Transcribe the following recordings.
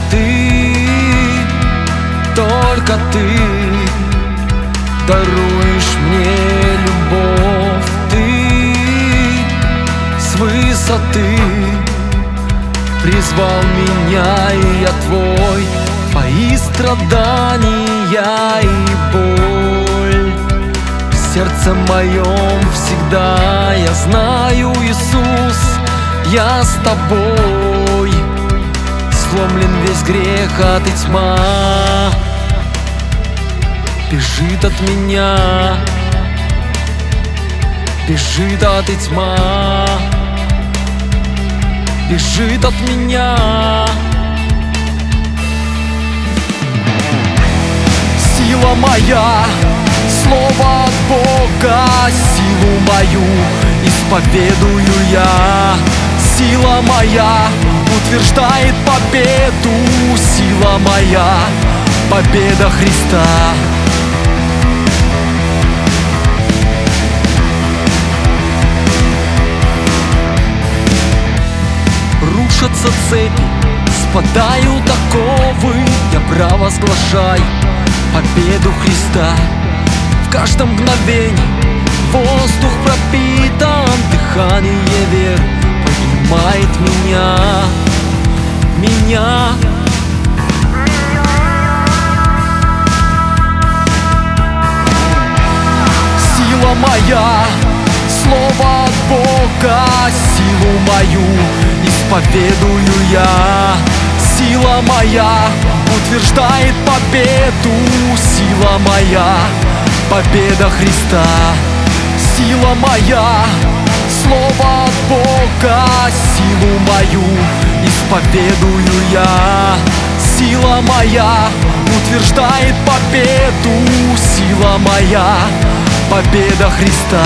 только ты даруешь мне любовь. Ты с высоты призвал меня, и я твой. Твои страдания и боль в сердце моем всегда. Я знаю, Иисус, я с тобой. Сломлен весь грех, а ты тьма бежит от меня, бежит, а ты тьма бежит от меня. Сила моя, слово от Бога, силу мою исповедую я. Сила моя утверждает победу, сила моя, победа Христа. Рушатся цепи, спадают оковы, я провозглашаю победу Христа. В каждом мгновении воздух пропитан, дыхание веры поднимает меня. Сила моя, слово от Бога, силу мою исповедую я. Сила моя утверждает победу, сила моя, победа Христа. Сила моя, слово от Бога, силу мою исповедую я. Сила моя утверждает победу, сила моя, победа Христа.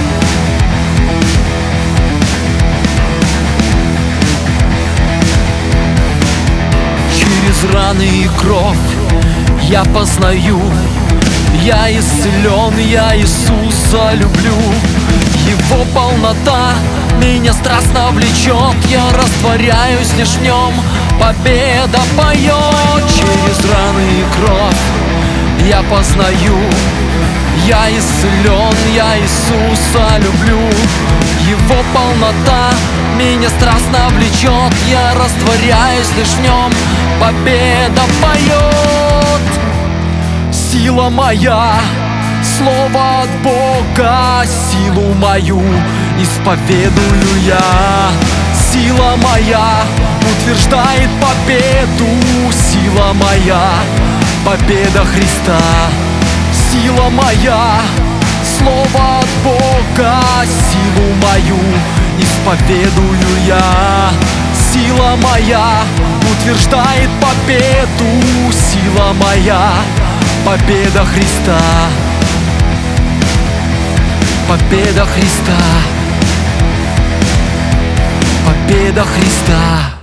Через раны и кровь я познаю, я исцелен, я Иисуса люблю. Его полнота меня страстно влечет, я растворяюсь лишь в нем, победа поет. Через раны и кровь я познаю, я исцелен, я Иисуса люблю. Его полнота меня страстно влечет, я растворяюсь лишь в нем, победа поет. Сила моя, слово от Бога, силу мою исповедую я. Сила моя утверждает победу, сила моя, победа Христа. Сила моя, слово от Бога, силу мою исповедую я. Сила моя утверждает победу, сила моя, победа Христа. Победа Христа, победа Христа.